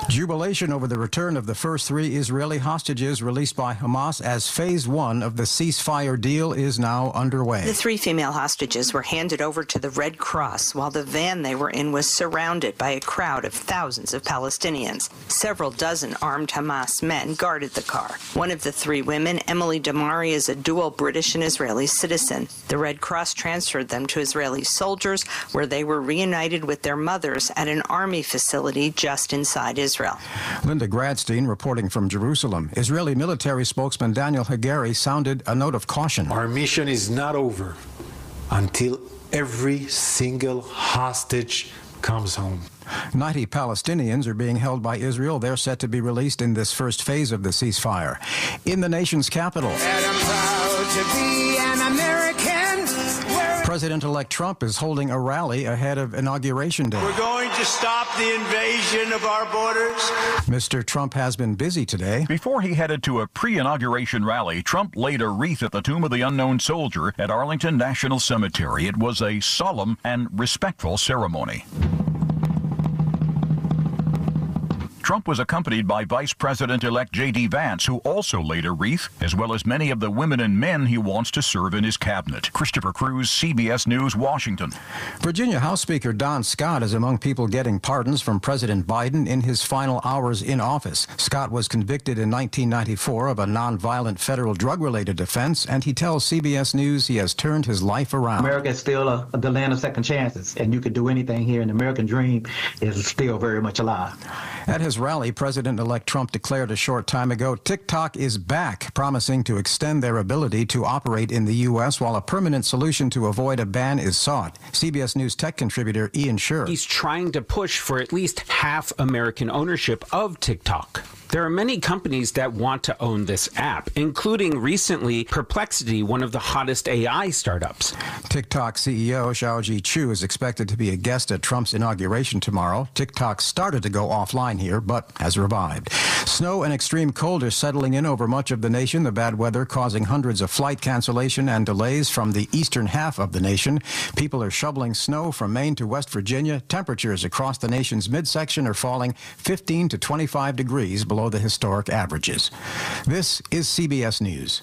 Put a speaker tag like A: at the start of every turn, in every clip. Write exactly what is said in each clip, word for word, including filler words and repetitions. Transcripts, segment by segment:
A: Jubilation over the return of the first three Israeli hostages released by Hamas as phase one of the ceasefire deal is now underway.
B: The three female hostages were handed over to the Red Cross while the van they were in was surrounded by a crowd of thousands of Palestinians. Several dozen armed Hamas men guarded the car. One of the three women, Emily Damari, is a dual British and Israeli citizen. The Red Cross transferred them to Israeli soldiers, where they were reunited with their mothers at an army facility just inside Israel.
A: Linda Gradstein reporting from Jerusalem. Israeli military spokesman Daniel Hagari sounded a note of caution.
C: Our mission is not over until every single hostage comes home.
A: ninety Palestinians are being held by Israel. They're set to be released in this first phase of the ceasefire. In the nation's capital,
D: and I'm proud to be an American.
A: President-elect Trump is holding a rally ahead of Inauguration Day.
E: We're going to stop the invasion of our borders.
A: Mister Trump has been busy today.
F: Before he headed to a pre-inauguration rally, Trump laid a wreath at the Tomb of the Unknown Soldier at Arlington National Cemetery. It was a solemn and respectful ceremony. Trump was accompanied by Vice President-elect J D Vance, who also laid a wreath, as well as many of the women and men he wants to serve in his cabinet. Christopher Cruz, C B S News, Washington.
A: Virginia House Speaker Don Scott is among people getting pardons from President Biden in his final hours in office. Scott was convicted in nineteen ninety-four of a nonviolent federal drug-related offense, and he tells C B S News he has turned his life around.
G: America is still a, the land of second chances, and you could do anything here, and the American dream is still very much alive.
A: At his rally, President-elect Trump declared a short time ago, TikTok is back, promising to extend their ability to operate in the U S while a permanent solution to avoid a ban is sought. C B S News tech contributor Ian Sherr.
H: He's trying to push for at least half American ownership of TikTok. There are many companies that want to own this app, including recently Perplexity, one of the hottest A I startups.
A: TikTok C E O Xiaoji Chu is expected to be a guest at Trump's inauguration tomorrow. TikTok started to go offline here, but has revived. Snow and extreme cold are settling in over much of the nation. The bad weather causing hundreds of flight cancellation and delays from the eastern half of the nation. People are shoveling snow from Maine to West Virginia. Temperatures across the nation's midsection are falling fifteen to twenty-five degrees below the historic averages. This is C B S News.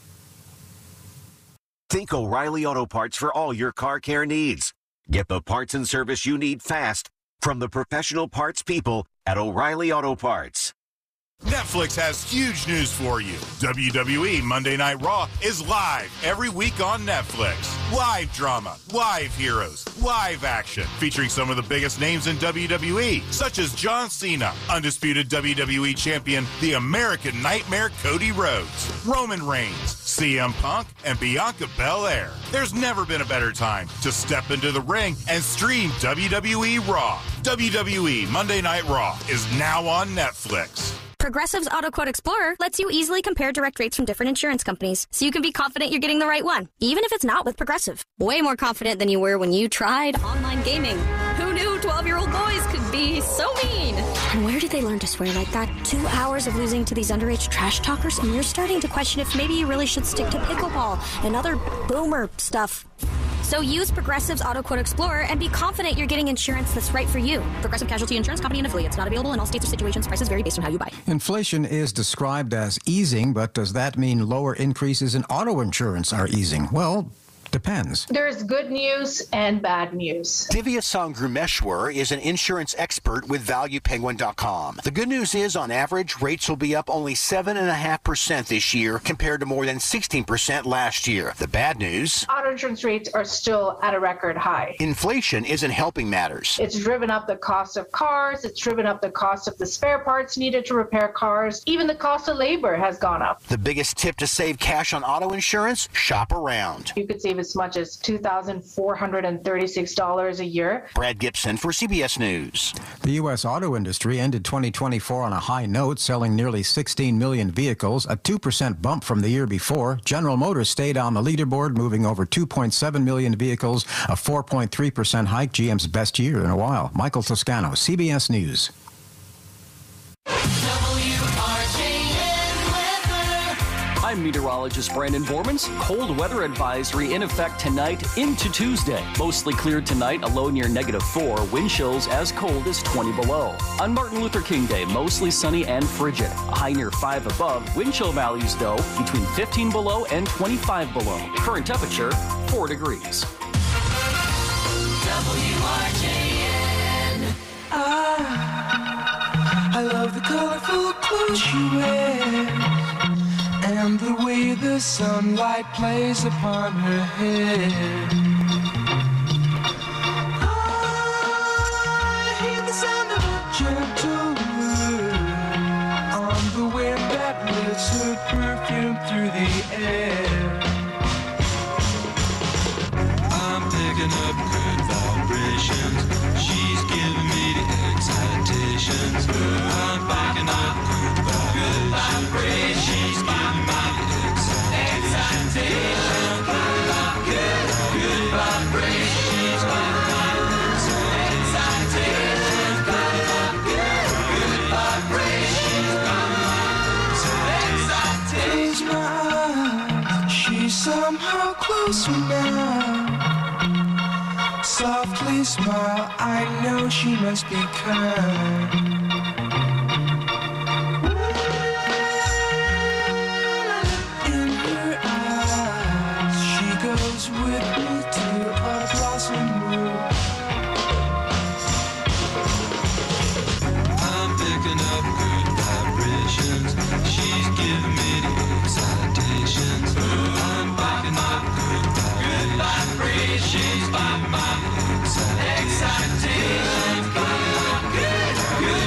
I: Think O'Reilly Auto Parts for all your car care needs. Get the parts and service you need fast from the professional parts people at O'Reilly Auto Parts.
J: Netflix has huge news for you. W W E Monday Night Raw is live every week on Netflix. Live drama, live heroes, live action, featuring some of the biggest names in W W E, such as John Cena, undisputed W W E champion, the American Nightmare Cody Rhodes, Roman Reigns, C M Punk, and Bianca Belair. There's never been a better time to step into the ring and stream W W E Raw. W W E Monday Night Raw is now on Netflix.
K: Progressive's Auto Quote Explorer lets you easily compare direct rates from different insurance companies, so you can be confident you're getting the right one, even if it's not with Progressive. Way more confident than you were when you tried online gaming. Who knew twelve-year-old boys could be so mean? And where did they learn to swear like that? Two hours of losing to these underage trash talkers, and you're starting to question if maybe you really should stick to pickleball and other boomer stuff. So use Progressive's Auto Quote Explorer and be confident you're getting insurance that's right for you. Progressive Casualty Insurance Company and affiliates. Not available in all states or situations. Prices vary based on how you buy.
A: Inflation is described as easing, but does that mean lower increases in auto insurance are easing? Well, depends.
L: There's good news and bad news.
M: Divya Sangrumeshwar is an insurance expert with Value Penguin dot com. The good news is, on average, rates will be up only seven point five percent this year compared to more than sixteen percent last year. The bad news?
L: Auto insurance rates are still at a record high.
M: Inflation isn't helping matters.
L: It's driven up the cost of cars. It's driven up the cost of the spare parts needed to repair cars. Even the cost of labor has gone up.
M: The biggest tip to save cash on auto insurance? Shop around.
L: You could save as much as two thousand four hundred thirty-six dollars a year.
M: Brad Gibson for C B S News.
A: The U S auto industry ended twenty twenty-four on a high note, selling nearly sixteen million vehicles, a two percent bump from the year before. General Motors stayed on the leaderboard, moving over two point seven million vehicles, a four point three percent hike, G M's best year in a while. Michael Toscano, C B S News.
N: Hi, I'm meteorologist Brandon Bormans. Cold weather advisory in effect tonight into Tuesday. Mostly cleared tonight, a low near negative four. Wind chills as cold as twenty below. On Martin Luther King Day, mostly sunny and frigid. A high near five above. Wind chill values, though, between fifteen below and twenty-five below. Current temperature, four degrees.
D: W R J N. I, I love the colorful clothes she wears and the way the sunlight plays upon her hair. I hear the sound of a gentle word on the wind that lifts her perfume through the air. I'm picking up good vibrations. She's giving me the excitations. I'm picking up good vibrations. She's giving me the excitations. Good, good vibrations. She's giving me the excitations. Good, good vibrations. Close my eyes. She's somehow closer now. Softly smile, I know she must be kind. In her eyes, she goes with me to a blossom room. I'm picking up good vibrations. She's giving me the excitations. I'm picking up good vibrations. She's giving me excitations. Good, good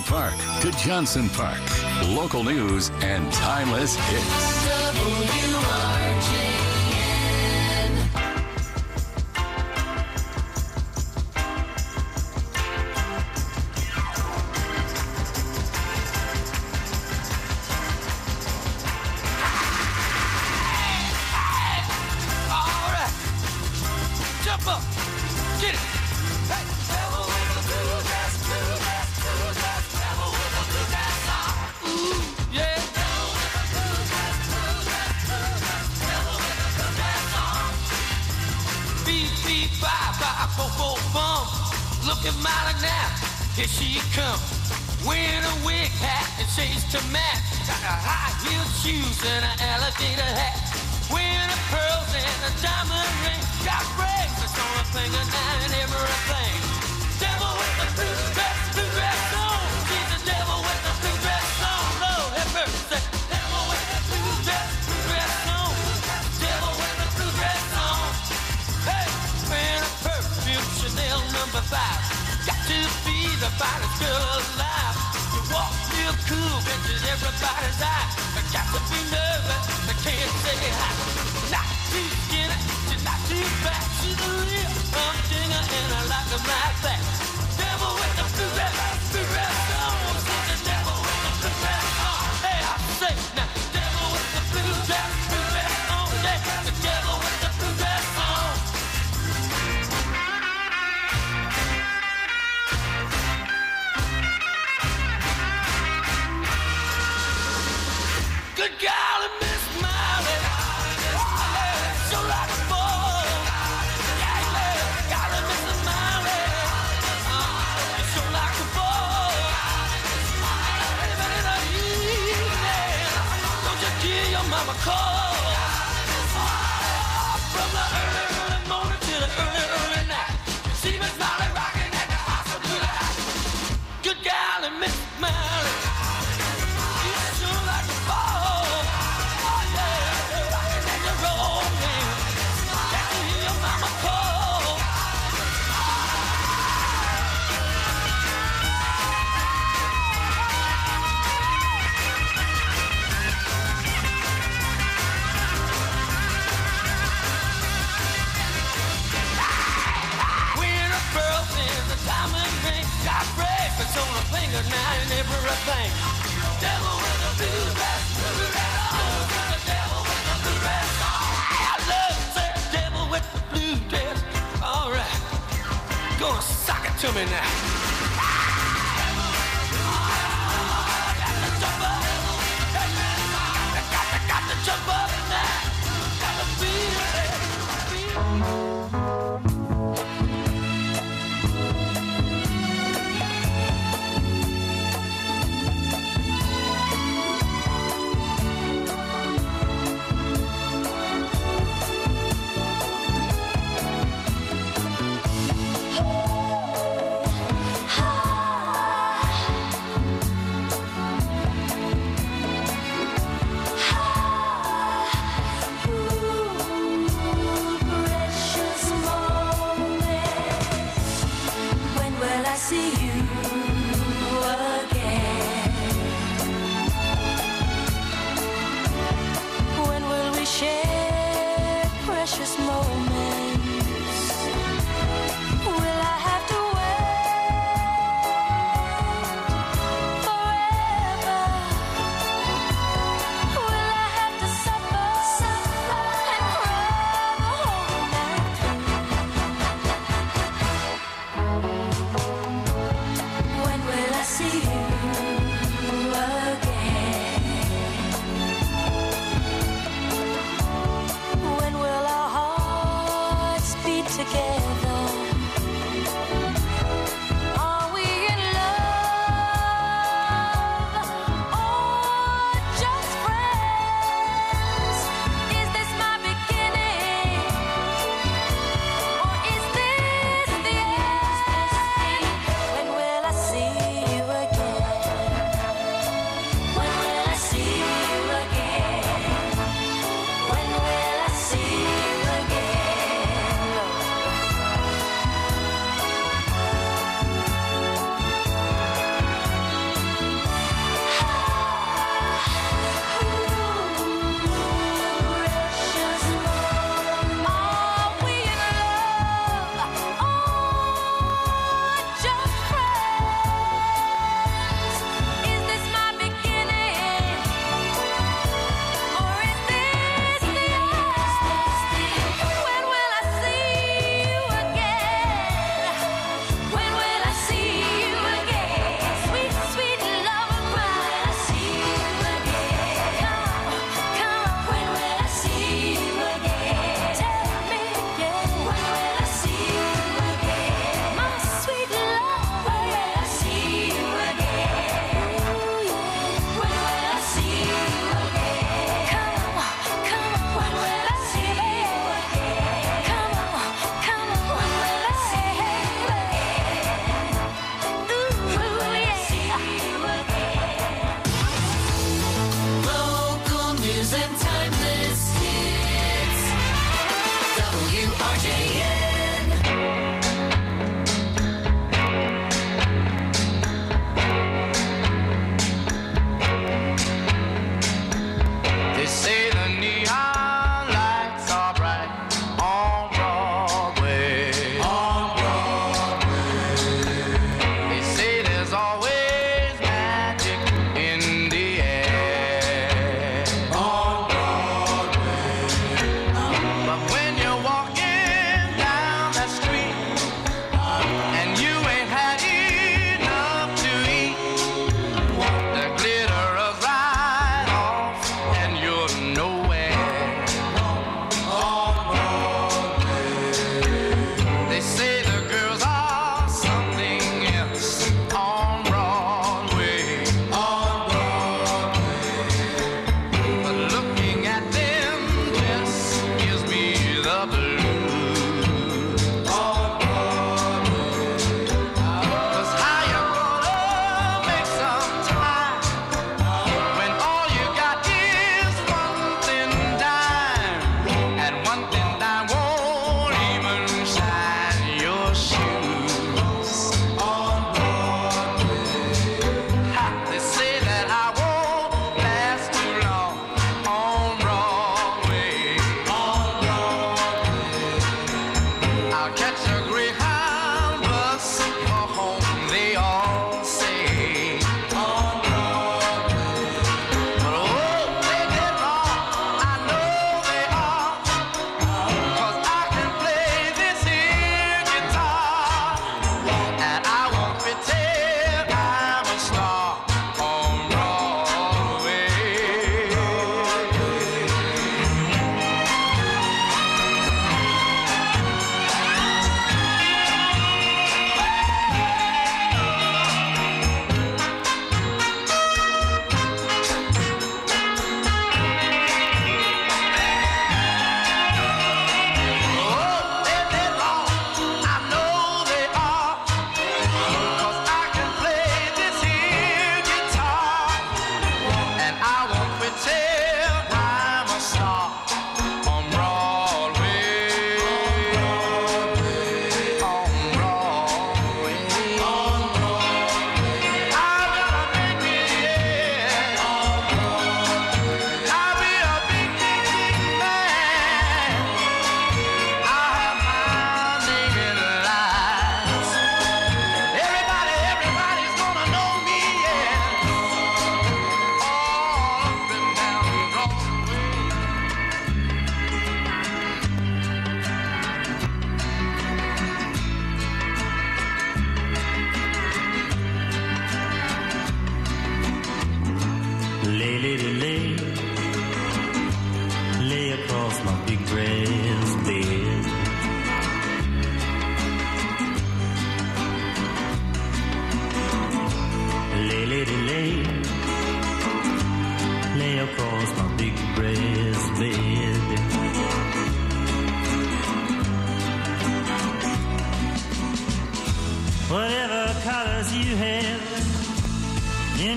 O: Park to Johnson Park. Local news and timeless hits.
P: W R J N. All right. Jump up. Get it. Hey. Devil with the blue dress, blue dress, blue dress. Devil with the blue dress on. Ooh, yeah. Devil with the blue dress, blue dress, blue dress. Devil with the blue dress on. Beep, beep, bye, bye, bo, bo, bum. Look at Molly now. Here she comes. Wearing a wig hat and shades to match. Got a high-heeled shoes and an alligator hat. Wearing a pearls and a diamond ring. Got bracelets on her finger now and everything. Devil with the blue dress, blue dress on. She's the devil with the blue dress on. Lord have mercy. Devil with the blue dress, blue dress on. Devil with the blue dress on. Hey, wearing a perfume Chanel number five. Got to be the finest girl alive. You walk real cool, catches everybody's eye. But got to be nervous, I can't say hi. Not too skinny, she's not too fat. She's a real humdinger and I like her like that. Devil with the blue dress, blue dress on. She's the devil with the blue dress on. Hey, I say now, devil with the blue dress, blue dress on. Yeah, the devil with the blue dress on. Good golly, Miss Molly. Yeah, sure like a ball. Yeah, yeah, golly, Miss Molly. Uh, sure like a ball. Anybody that evening, don't you give your mama a call. From the early, early morning to the early, early night. See Miss Molly rocking at the house of delight. Good golly, Miss Molly. You sure like a ball. On a finger now and everything. Devil with a blue dress, blue dress on. The devil with the blue dress on. I love that devil with the blue dress. All right, go and sock it to me now. Got to jump up. Got to, got to jump up now. Got to feel it.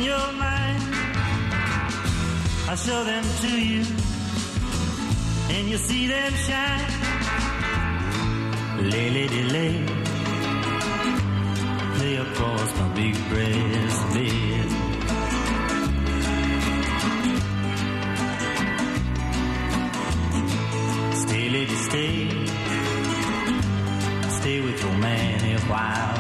Q: your mind, I'll show them to you, and you'll see them shine. Lay, lady, lay, lay across my big breast bed. Stay, lady, stay, stay with your man a while.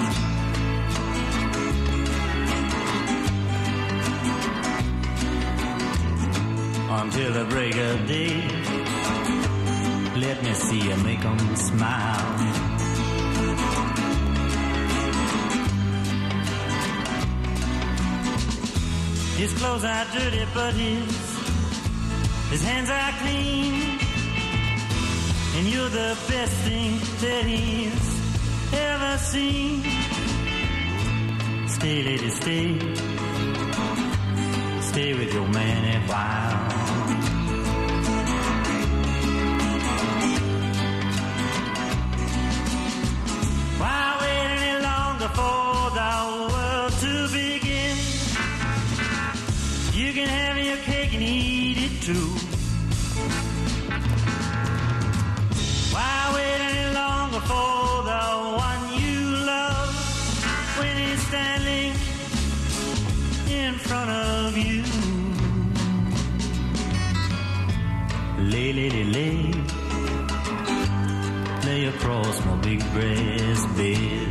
Q: Until the break of day, let me see you make them smile. His clothes are dirty, but his, his hands are clean. And you're the best thing that he's ever seen. Stay, lady, stay. Stay with your man a while. Why wait any longer for the world to begin? You can have your cake and eat it too. Why wait any longer for the one you love when he's standing in front of you? Lay, lady, lay, lay across my big breast bed.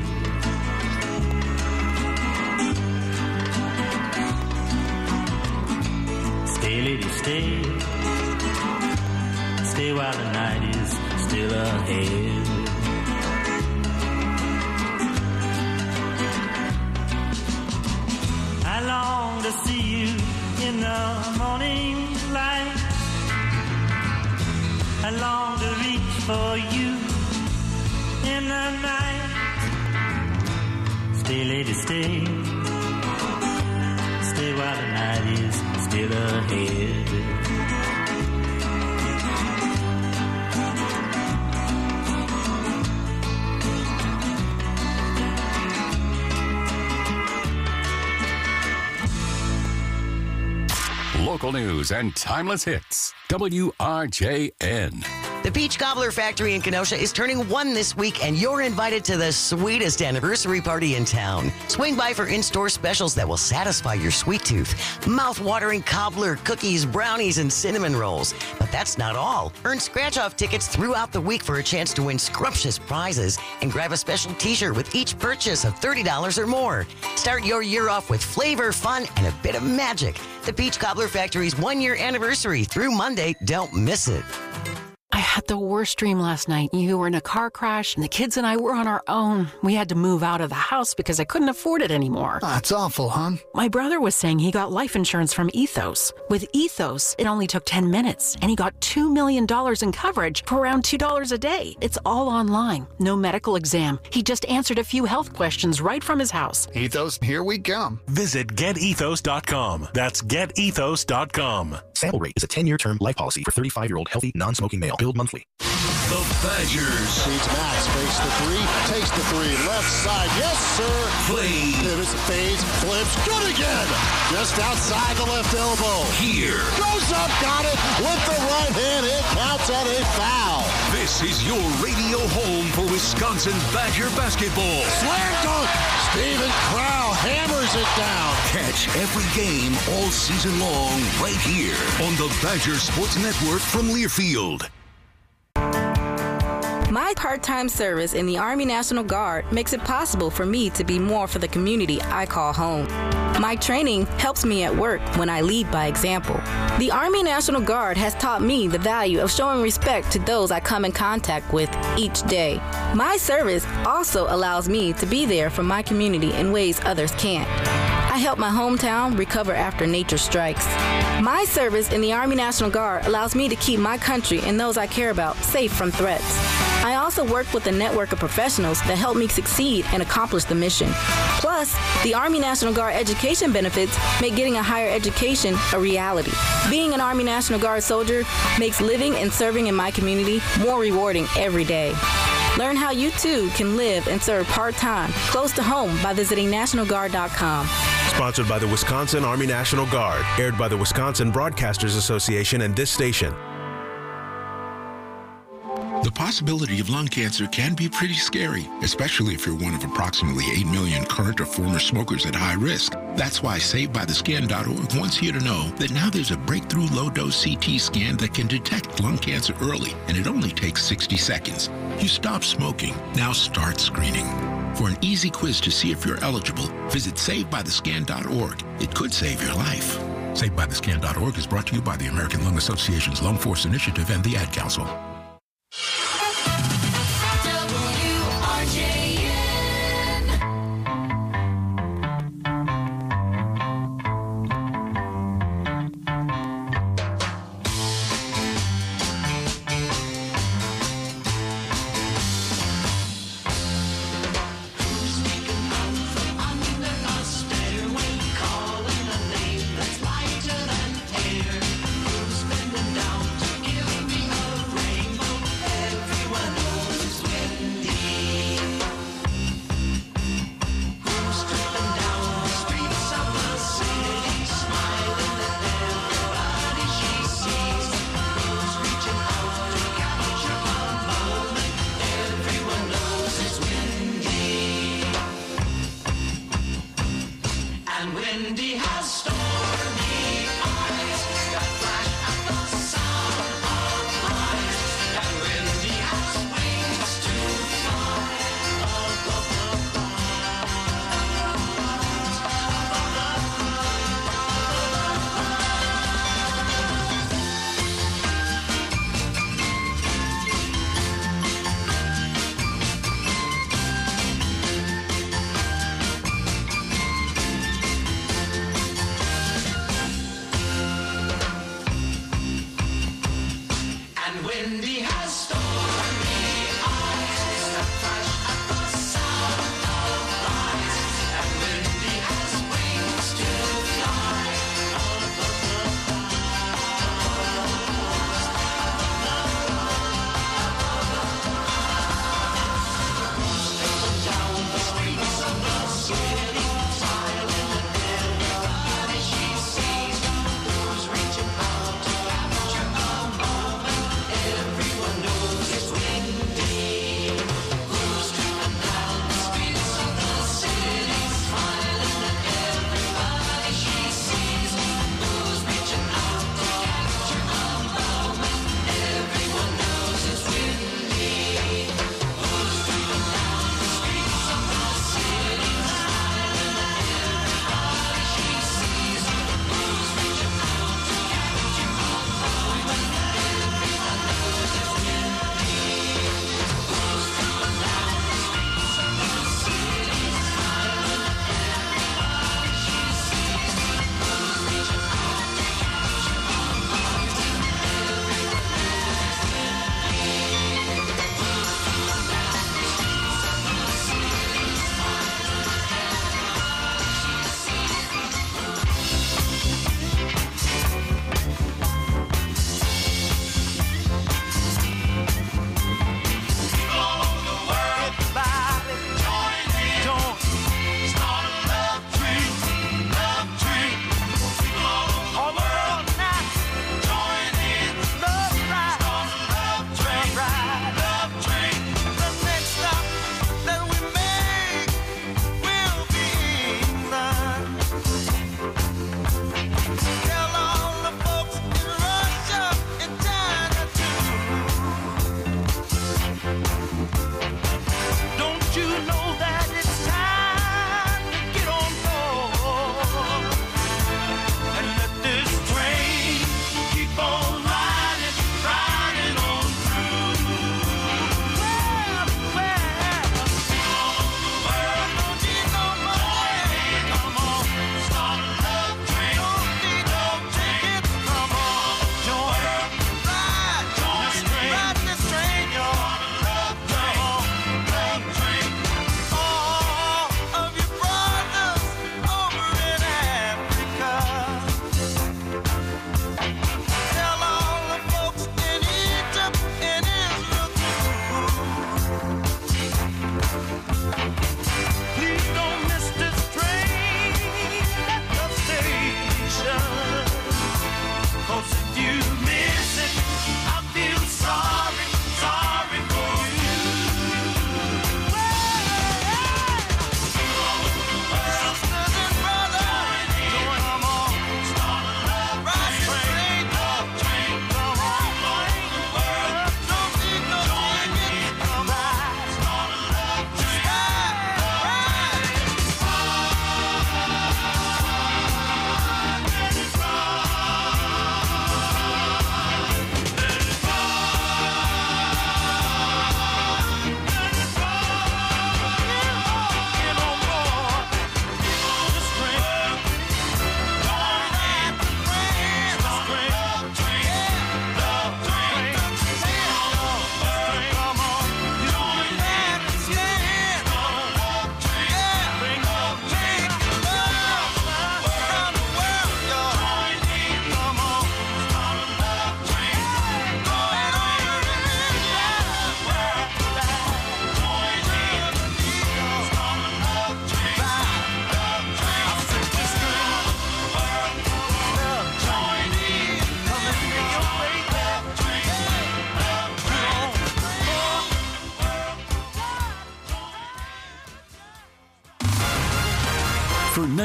Q: Stay, lady, stay, stay while the night is still ahead. I long to see you in the morning light. I long to reach for you in the night. Stay, lady, stay. Stay while the night is still ahead.
O: Local news and timeless hits. W R J N.
R: The Peach Cobbler Factory in Kenosha is turning one this week, and you're invited to the sweetest anniversary party in town. Swing by for in-store specials that will satisfy your sweet tooth. Mouth-watering cobbler, cookies, brownies, and cinnamon rolls. But that's not all. Earn scratch-off tickets throughout the week for a chance to win scrumptious prizes and grab a special t-shirt with each purchase of thirty dollars or more. Start your year off with flavor, fun, and a bit of magic. The Peach Cobbler Factory's one-year anniversary through Monday. Don't miss it.
S: I had the worst dream last night. You were in a car crash, and the kids and I were on our own. We had to move out of the house because I couldn't afford it anymore.
T: That's awful, hon.
S: My brother was saying he got life insurance from Ethos. With Ethos, it only took ten minutes, and he got two million dollars in coverage for around two dollars a day. It's all online. No medical exam. He just answered a few health questions right from his house.
T: Ethos, here we come.
U: Visit get ethos dot com. That's get ethos dot com.
V: Sample Rate is a ten-year term life policy for thirty-five-year-old healthy, non-smoking male. Billed monthly.
W: The Badgers.
X: Feeds Max, fakes the three, takes the three, left side, yes sir.
W: Play.
X: Pivots, fades, flips, good again. Just outside the left elbow.
W: Here.
X: Goes up, got it with the right hand. It counts at a foul.
W: This is your radio home for Wisconsin Badger basketball.
X: Slam dunk. Steven Crow hammers it down.
W: Catch every game all season long right here on the Badger Sports Network from Learfield.
Y: My part-time service in the Army National Guard makes it possible for me to be more for the community I call home. My training helps me at work when I lead by example. The Army National Guard has taught me the value of showing respect to those I come in contact with each day. My service also allows me to be there for my community in ways others can't. I help my hometown recover after nature strikes. My service in the Army National Guard allows me to keep my country and those I care about safe from threats. I also work with a network of professionals that help me succeed and accomplish the mission. Plus, the Army National Guard education benefits make getting a higher education a reality. Being an Army National Guard soldier makes living and serving in my community more rewarding every day. Learn how you too can live and serve part-time close to home by visiting national guard dot com.
U: Sponsored by the Wisconsin Army National Guard. Aired by the Wisconsin Broadcasters Association and this station.
B: The possibility of lung cancer can be pretty scary, especially if you're one of approximately eight million current or former smokers at high risk. That's why Saved By The Scan dot org wants you to know that now there's a breakthrough low-dose C T scan that can detect lung cancer early, and it only takes sixty seconds. You stop smoking, now start screening. For an easy quiz to see if you're eligible, visit Saved By The Scan dot org. It could save your life. Saved By The Scan dot org is brought to you by the American Lung Association's Lung Force Initiative and the Ad Council.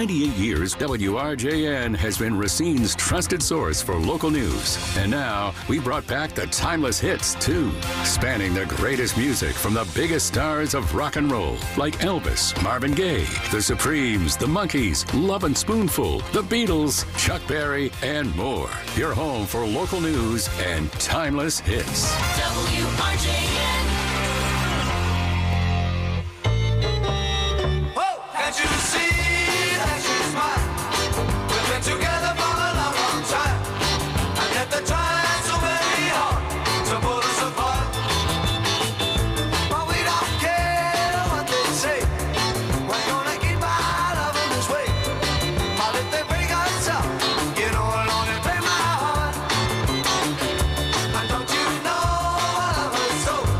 O: ninety-eight years, W R J N has been Racine's trusted source for local news. And now, we brought back the timeless hits, too, spanning the greatest music from the biggest stars of rock and roll, like Elvis, Marvin Gaye, The Supremes, The Monkees, Love and Spoonful, The Beatles, Chuck Berry, and more. Your home for local news and timeless hits.
P: W R J N. Whoa, can't you see that she's mine? We've been together for a long, long time, and yet they're trying so very hard to pull us apart. But we don't care what they say. We're gonna keep our love in this way. But if they break us up, you know I'll only break my heart. And don't you know I love her so?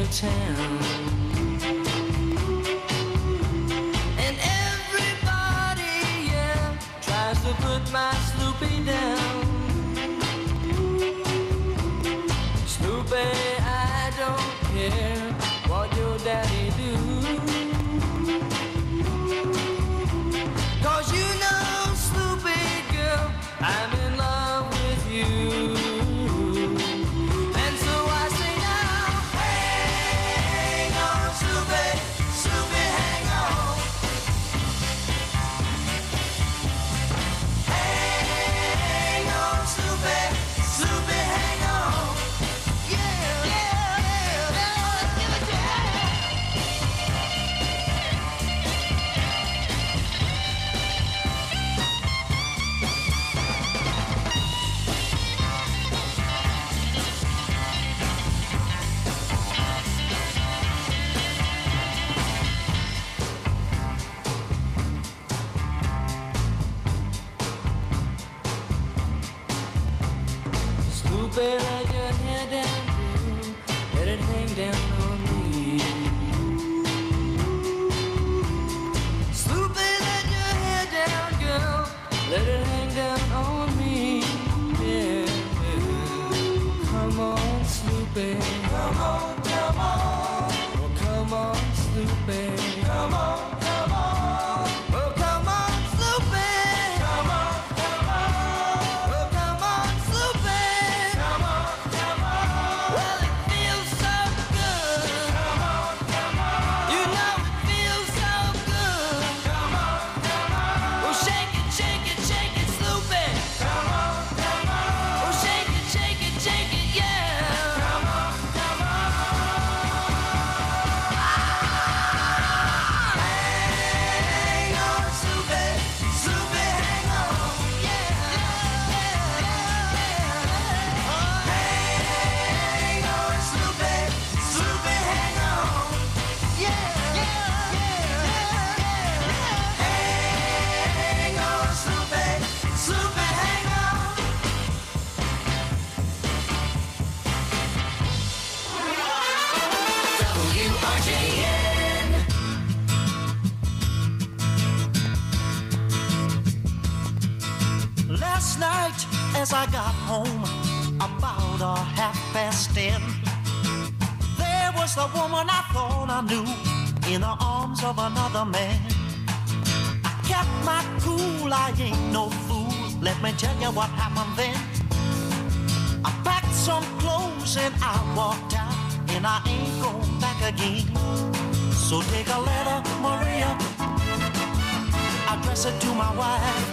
D: your town. And everybody, yeah, tries to put my Snoopy down. Snoopy, I don't care what your daddy do. 'Cause you know, Snoopy girl, I'm in love with you. And so I say now, hang on, Snoopy, Snoopy, hang on. Hang on, Snoopy, Snoopy, hang on. Yeah, yeah, yeah, yeah, give it to you. Snoopy, let your hair down, girl. Let it hang down on me. Snoopy, let your hair down, girl. Let it hang down on me. Yeah. Come on, Snoopy. Come on, come on. Oh, come on, Snoopy. Come on, come on. Oh, come on, Snoopy. Come on, come on. Oh, come on, Snoopy. Come on, come on. Well, it feels so good. Come on, come on. You know it feels so good. Come on, come on. Oh, shake it, shake it, shake it, Snoopy. Come on, come on. Oh, shake it, shake it, shake it, yeah. Come on, come on. Hang on, Snoopy, Snoopy, hang on. Yeah, yeah, yeah, yeah. Oh, hang on, Snoopy, Snoopy, hang on. Yeah, yeah, yeah, yeah. Hang on, Snoopy, Snoopy, hang on. W R J N.
C: Last night, as I got home, about a half past ten, there was the woman I thought I knew in the arms of another man. I kept my cool, I ain't no fool. Let me tell you what happened then. I packed some clothes and I walked out, and I ain't going back again. So take a letter, Maria, address it to my wife.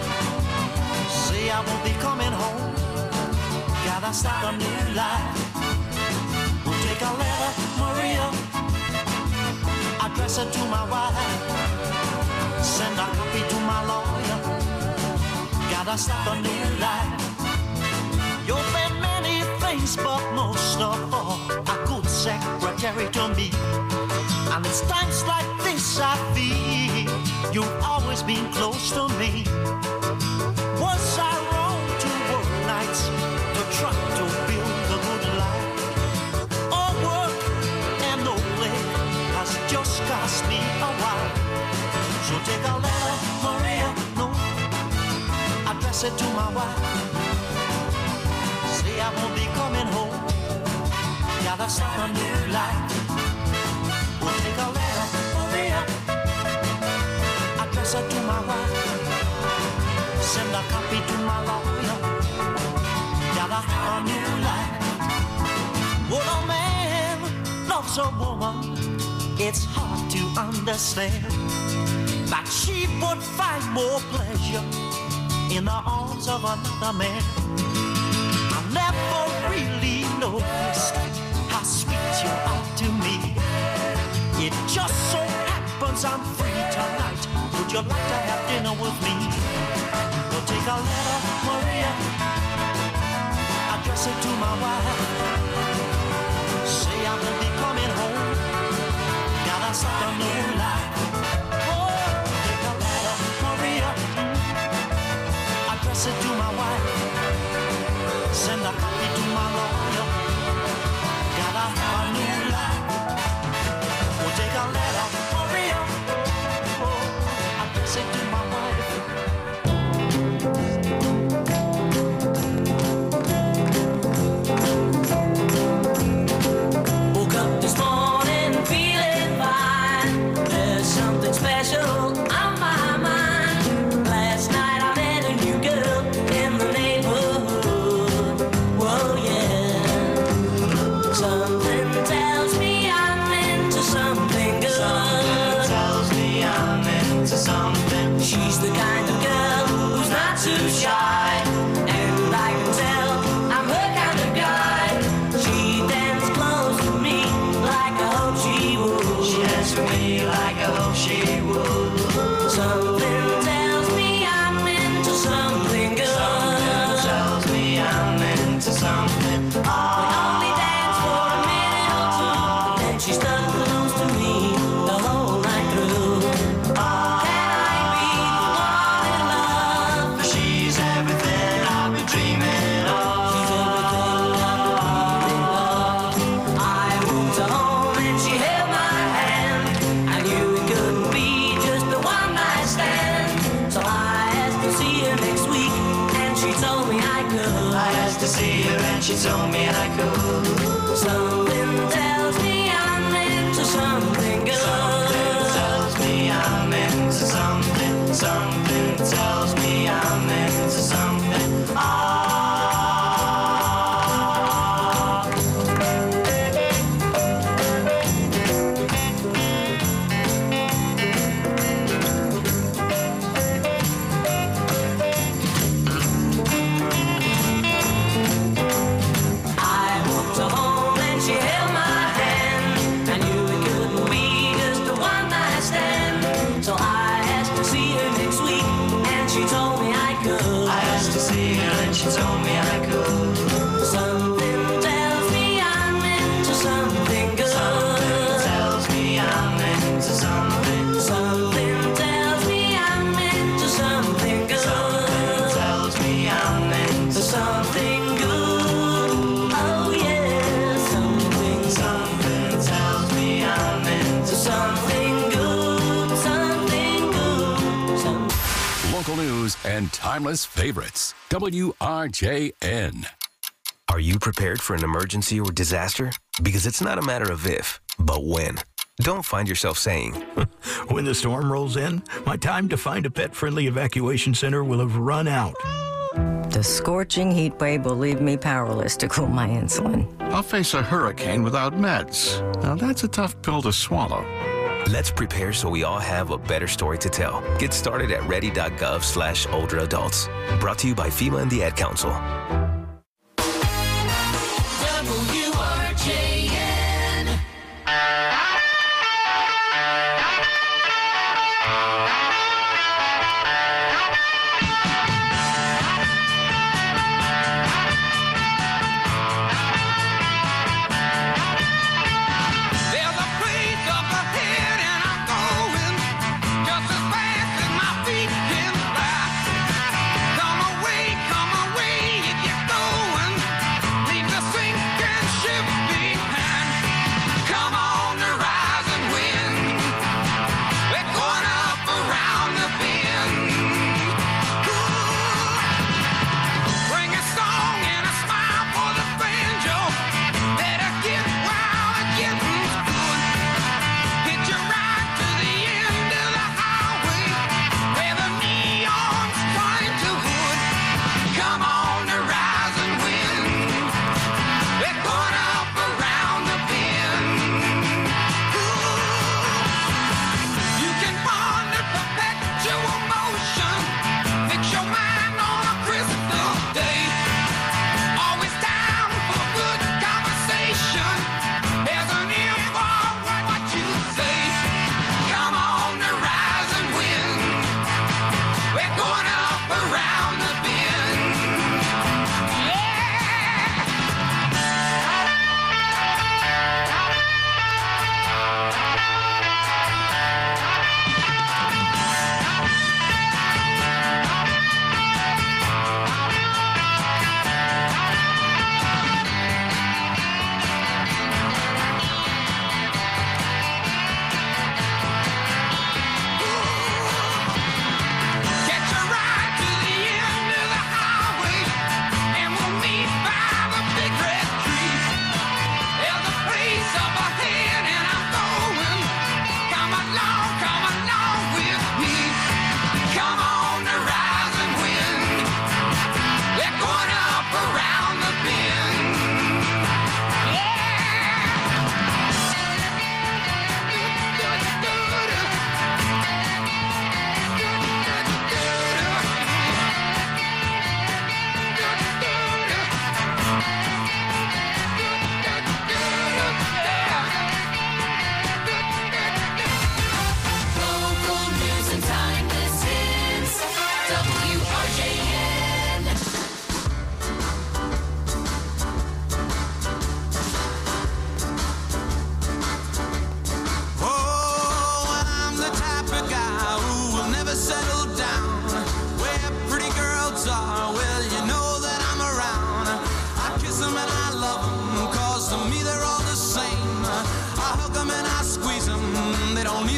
C: Say I won't be coming home, gotta start a new life. We'll take a letter, Maria, address it to my wife. Send a copy to my lawyer, gotta start a new life. You've been many things, but most of all, a good secretary to me. And it's times like this I feel you've always been close to me. Was I wrong to work nights to try to build a good life? All work and no play has just cost me a while. So take a letter, Maria, no, address it to my wife. Say I won't be coming home, gotta start a new life. We'll take a letter, Maria, address it to my wife. Send a copy to my lawyer, gotta have a new life. When a man loves a woman, it's hard to understand that she would find more pleasure in the arms of another man. I never really noticed how sweet you are to me. It just so happens I'm free tonight. Would you like to have dinner with me? We'll take a letter, Maria, address it to my wife. Say I won't be coming home, gotta start a new life. Oh, take a letter, Maria, address it to my wife. Send a copy to my lawyer, gotta have a new life. something. She's the kind of girl who's not too shy, and I can tell I'm her kind of guy. She dances close to me like I hope she would. She dances for me like I hope she would. Something tells me I'm into something good. Something tells me I'm into something. Oh, we only dance for a minute or two, and she stuck close to me the whole night through. Oh, can I be the one in love? For she's everything I've been dreaming of. She's everything I've been dreaming of. I moved her home and she held my hand. I knew it couldn't be just the one night stand. So I asked to see her next week, and she told me I could. I asked to see her and she told me I could. Something tells me I'm into something good. Something tells me I'm into something. Something tells me I'm into something. Ah. I walked her home and she held my hand. I knew it couldn't be just a one night stand. So I asked to see her next week, and she told me I could. I asked to see her and she told me I could. Something tells me I'm into something good. Something tells me I'm into something. Something tells me I'm into something good. Something tells me I'm into something good. Oh yeah, something, something tells me I'm into something good. Something good. Something.
O: Local news and timeless favorites. W R J N.
E: Are you prepared for an emergency or disaster? Because it's not a matter of if, but when. Don't find yourself saying,
F: When the storm rolls in, my time to find a pet-friendly evacuation center will have run out.
G: The scorching heat wave will leave me powerless to cool my insulin.
H: I'll face a hurricane without meds. Now that's a tough pill to swallow.
E: Let's prepare so we all have a better story to tell. Get started at ready.gov slash older adults. Brought to you by FEMA and the Ad Council.
C: W R J N.
P: There's a place up ahead and I'm going just as fast as my feet can fly. Come away, come away if you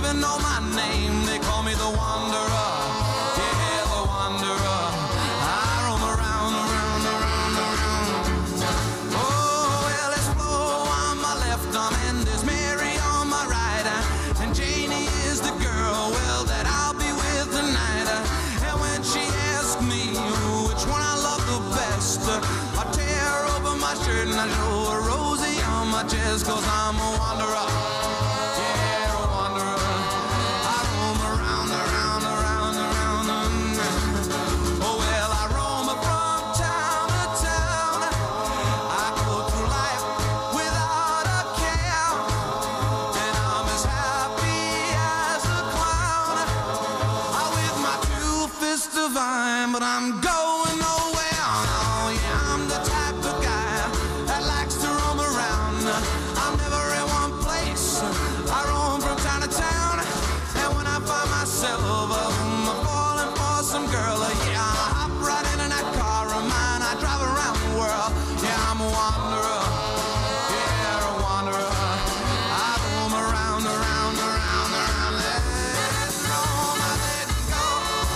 I: even know my name. They call me the Wanderer. Yeah, the Wanderer. I roam around, around, around, around. Oh, well, there's Flo on my left arm and there's Mary on my right. And Janie is the girl, well, that I'll be with tonight. And when she asks me which one I love the best, I tear open my shirt and I show her Rosie on my chest, 'cause I'm a wanderer. Yeah, a wanderer. I roam around, around, around, around. Oh, well, I roam from town to town. I go through life without a care. And I'm as happy as a clown. I with my two fists divine, but I'm going nowhere. Oh, yeah, I'm the type of guy that likes to roam around. I'm never in one place. I roam from town to town. And when I find myself um, falling for some girl, uh, yeah, I hop right into that car of mine. I drive around the world. Yeah, I'm a wanderer. Yeah, a wanderer. I roam around, around, around, around. Let go, let go.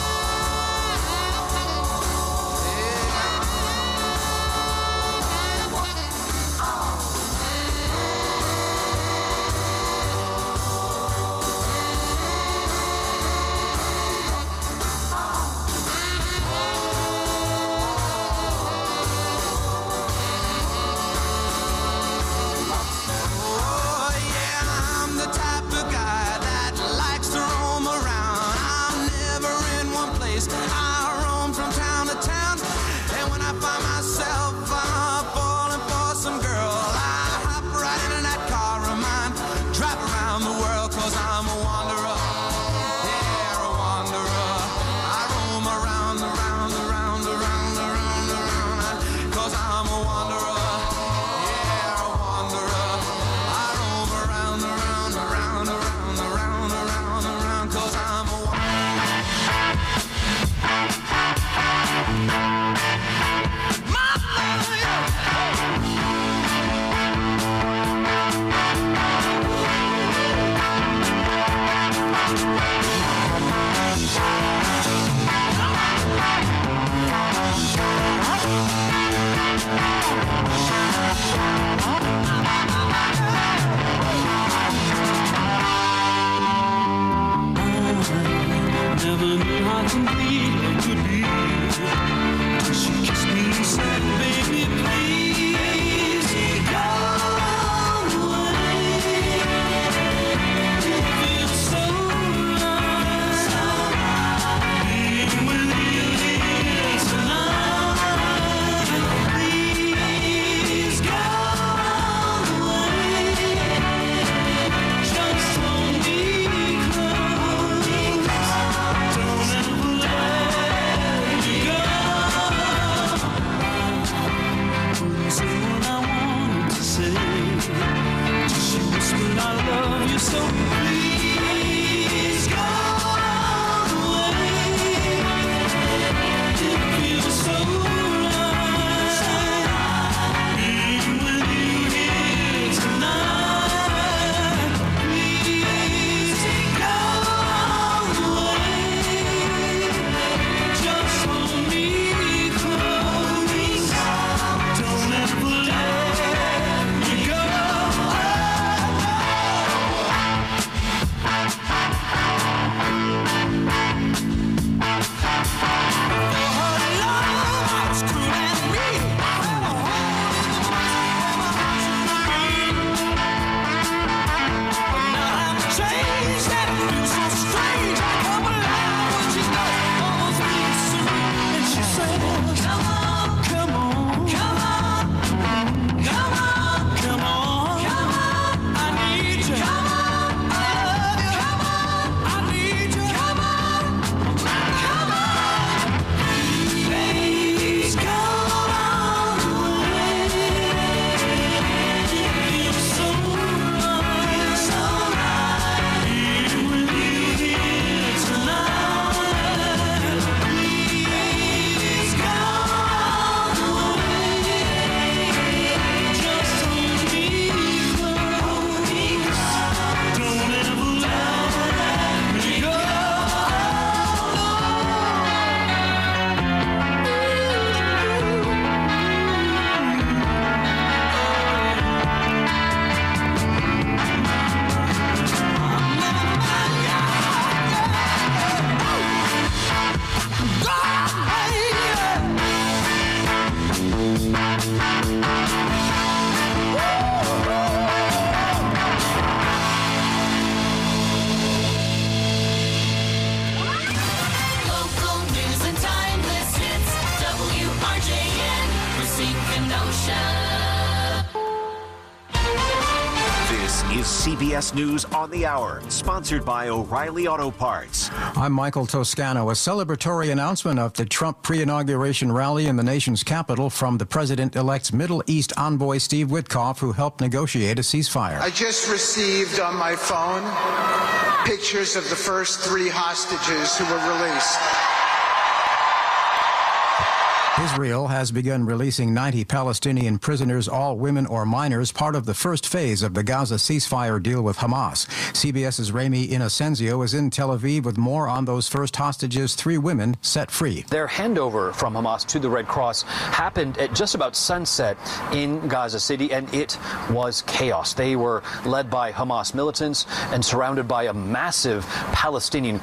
I: Oh, yeah, I'm the type of guy that likes to roam around. I'm never in one place. I roam from town to town. And when I find myself uh, falling for some girl, I hop right into that car of mine, drive around the world, 'cause I'm a wanderer. Yeah, a wanderer. I roam around, around, around, around, around, around, 'cause I'm a wanderer. Yeah, a wanderer. I roam around, around, around, around, around, around, around, 'cause I'm a
D: Never knew how complete love could be till she kissed me and said, baby, please go away. It feels so right being with you here tonight. Please go away. Just hold me close. Don't ever let me go. Couldn't say what I wanted to say. Till she whispered, I love you so. Please go away. It feels so right being with you here tonight. Please go away. Just hold me close. Don't ever let me go.
A: is C B S News on the Hour, sponsored by O'Reilly Auto Parts.
J: I'm Michael Toscano. A celebratory announcement of the Trump pre-inauguration rally in the nation's capital from the president-elect's Middle East envoy Steve Witkoff, who helped negotiate a ceasefire.
K: I just received on my phone pictures of the first three hostages who were released.
J: Israel has begun releasing ninety Palestinian prisoners, all women or minors, part of the first phase of the Gaza ceasefire deal with Hamas. CBS's Rami Inocenzio is in Tel Aviv with more on those first hostages, three women set free.
L: Their handover from Hamas to the Red Cross happened at just about sunset in Gaza City, and it was chaos. They were led by Hamas militants and surrounded by a massive Palestinian